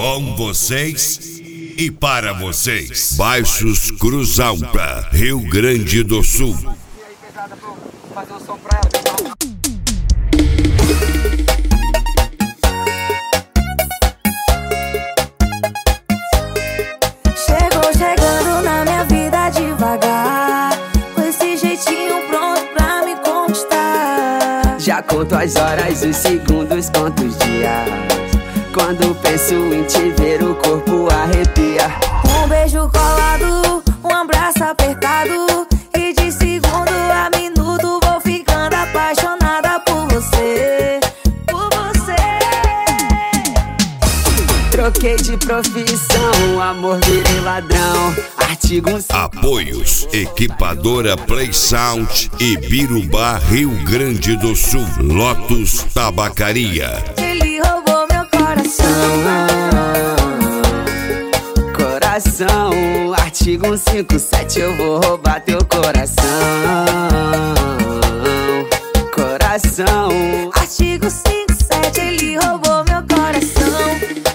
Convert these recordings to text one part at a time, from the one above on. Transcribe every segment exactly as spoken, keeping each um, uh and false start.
Com vocês e para vocês. Baixos Cruz Alta, Rio Grande do Sul. Fazer um som pra ela, pessoal. Chegou chegando na minha vida devagar, com esse jeitinho pronto pra me conquistar. Já conto as horas, os segundos, conto os dias. Quando penso em te ver, o corpo arrepia. Um beijo colado, um abraço apertado, e de segundo a minuto vou ficando apaixonada por você, por você. Troquei de profissão, amor virei ladrão. Artigo um... Apoios: Equipadora Play Sound e Birubá, Rio Grande do Sul. Lotus Tabacaria. Ele roubou meu coração. Coração, artigo cento e cinquenta e sete, eu vou roubar teu coração. Coração, Artigo cinquenta e sete, ele roubou meu coração.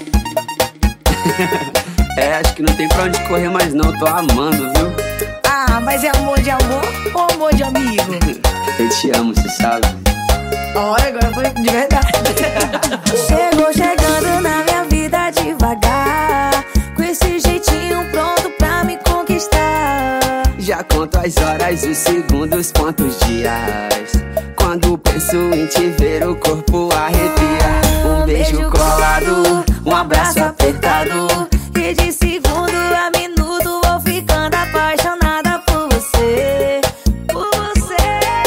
é, acho que não tem pra onde correr mais não, tô amando, viu? Ah, mas é amor de amor ou amor de amigo? Eu te amo, você sabe. Olha, agora foi de verdade. Chegou chegando na minha vida devagar, com esse jeitinho pronto pra me conquistar. Já conto as horas, os segundos, conto os dias. Quando penso em te ver, o corpo arrepia. Um beijo colado, um abraço apertado, e de segundo a minuto vou ficando apaixonada por você, por você.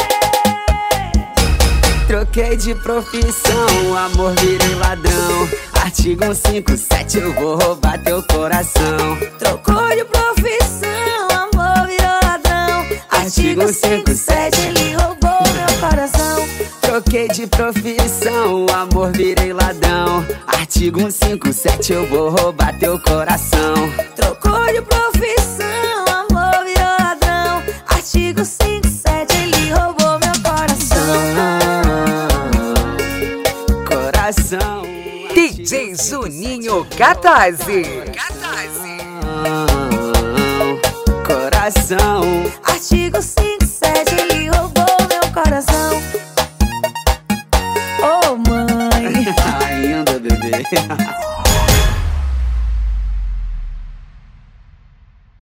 Troquei de profissão, amor virei ladrão. Artigo cento e cinquenta e sete, eu vou roubar teu coração. Trocou de profissão, amor virou ladrão. Artigo cinquenta e sete, ele roubou meu coração. Troquei de profissão, amor virei ladrão. Artigo cento e cinquenta e sete, eu vou roubar teu coração. Trocou de profissão, amor virou ladrão. Artigo cinquenta e sete, ele roubou meu coração. Coração, D J Juninho Catarse. coração, Artigo cinquenta